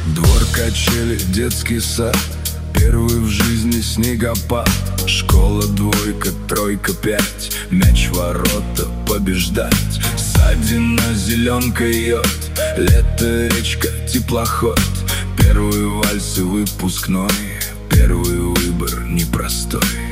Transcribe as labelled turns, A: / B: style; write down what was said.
A: Двор, качели, детский сад, первый в жизни снегопад. Школа, двойка, тройка, пять, мяч, ворота, побеждать. Ссадина, зеленка, йод, лето, речка, теплоход. Первый вальс и выпускной, первый выбор непростой.